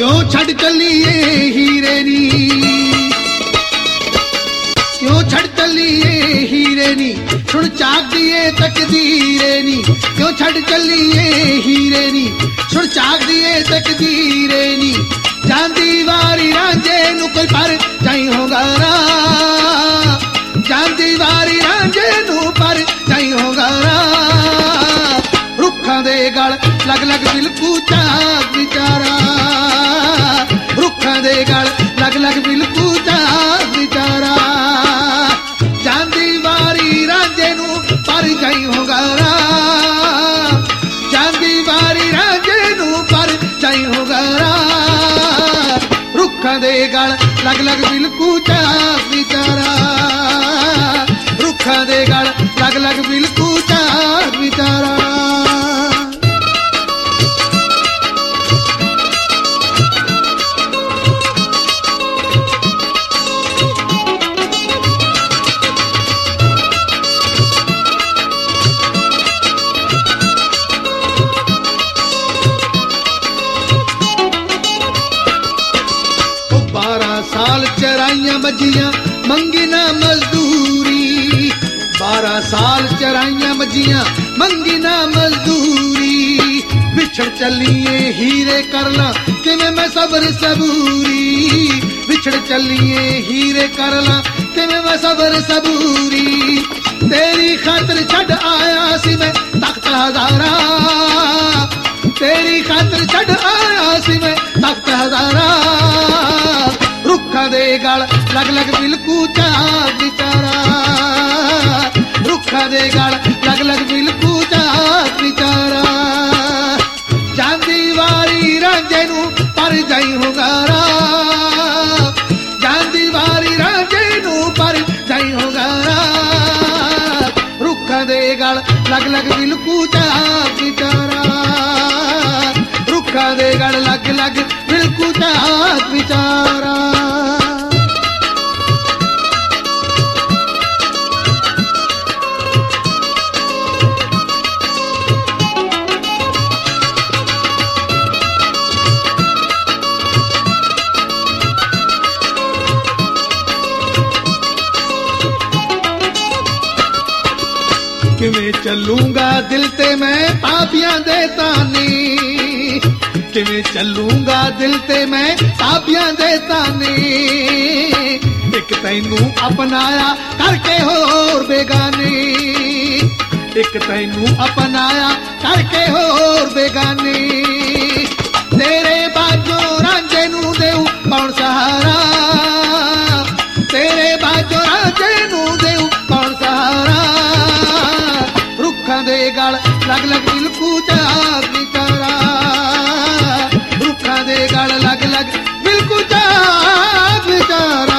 क्यों छड़ चलिए हीरे नी, क्यों छड़ चलिए हीरे नी, सुन चाक दिए तकदीरे नी, क्यों छड़ चलिए हीरे नी, सुन चाक दिए तकदीरे नी, जांदी वारी रांझे नू कोई पर जाई होगा रा, जांदी वारी रांझे नू पर जाई होगा रा, रुखां दे गल लग लग बिलकू चाक विचारा, रुखां दे गल लग लग बिलकू चाक विचारा, जांदी वारी रांझे नू पर जाई होगा रा, जांदी वारी रांझे नू पर जाई होगा रा, रुखां दे गल लग लग बिलकू चाक विचारा, रुखां दे गल लग लग बिलकू चाक विचारा। साल चराइयां मजियां मंगी ना मजदूरी, 12 साल चराइयां मजियां मंगी ना मजदूरी, बिछड़ चलिए हीरे करला किवें मैं सबर सबूरी, बिछड़ चलिए हीरे करला किवें मैं सबर सबूरी, तेरी खातिर छड़ आया सी मैं तख्त हजारा, तेरी खातिर छड़ आया सी मैं तख्त हजारा, रुखां दे गल लग लग बिलकू चाक विचारा, रुखां दे गल लग लग बिलकू चाक विचारा, जांदी वारी रांझे नू पर जाई होगारा, जांदी वारी रांझे नू पर जाई होगारा, रुखां दे गल लग लग बिलकू चाक विचारा, रुखां दे गल लग लग बिलकू चाक विचारा। किवें चलूंगा दिल ते मैं पापियां दे ताने, किवें चलूंगा दिल ते मैं पापियां दे ताने, एक तैनू अपनाया करके होर बेगाने, एक तैनू अपनाया करके होर बेगाने, तेरे बाजो रांझे नू देऊ कौन सहारा, तेरे बाजो रांझे नू देऊ कौन सहारा, रुखां दे गल लग लग बिलकू चाक विचारा, रुखां दे गल लग लग बिलकू चाक विचारा।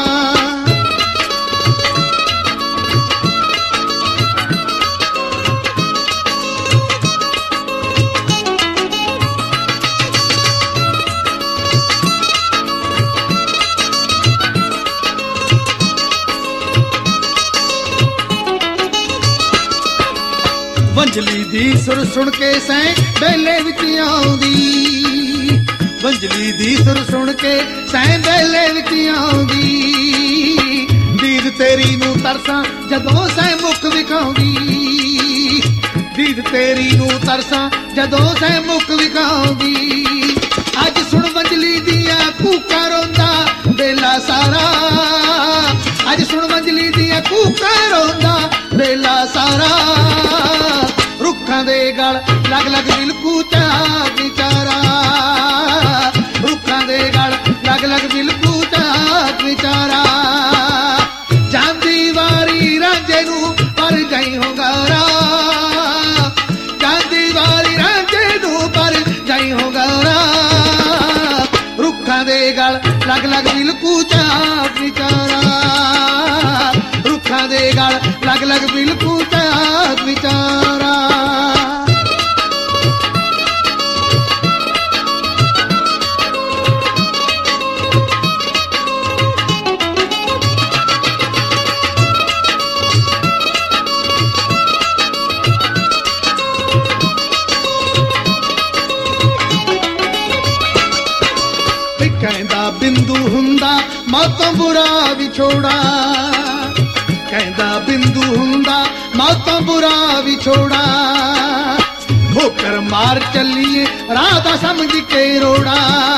वंजली दी सुर सुन के सैं बेले विच आउंदी, वंजली दी सुर सुन के सैं बेले विच आउंदी, दीद तेरी नू तरसां जदों सैं मुख विखाउंदी, दीद तेरी नू तरसां जदों सैं मुख विखाउंदी, अज सुन वंजली दियां कूकां रोंदा बेला सारा, अज सुन वंजली दियां कूकां रोंदा बेला सारा, रुखां दे गल लग लग बिलकू चाक विचारा, रुखां दे गल लग लग बिलकू चाक विचारा, जांदी वारी रांझे नू पर जाई होगारा, जांदी वारी रांझे नू पर जाई होगारा, रुखां दे गल लग लग बिलकू चाक विचारा, रुखां दे गल लग लग बिलकू चाक विचारा। ਕਹਿੰਦਾ ਬਿੰਦੂ ਹੁੰਦਾ ਮੌਤੋਂ ਬੁਰਾ ਵਿਛੋੜਾ, ਕਹਿੰਦਾ ਬਿੰਦੂ ਹੁੰਦਾ ਮੌਤੋਂ ਬੁਰਾ ਵਿਛੋੜਾ। ਠੋਕਰ ਮਾਰ ਚੱਲੀਏ ਰਾਹ ਦਾ ਸਮਝ ਕੇ ਰੋੜਾ।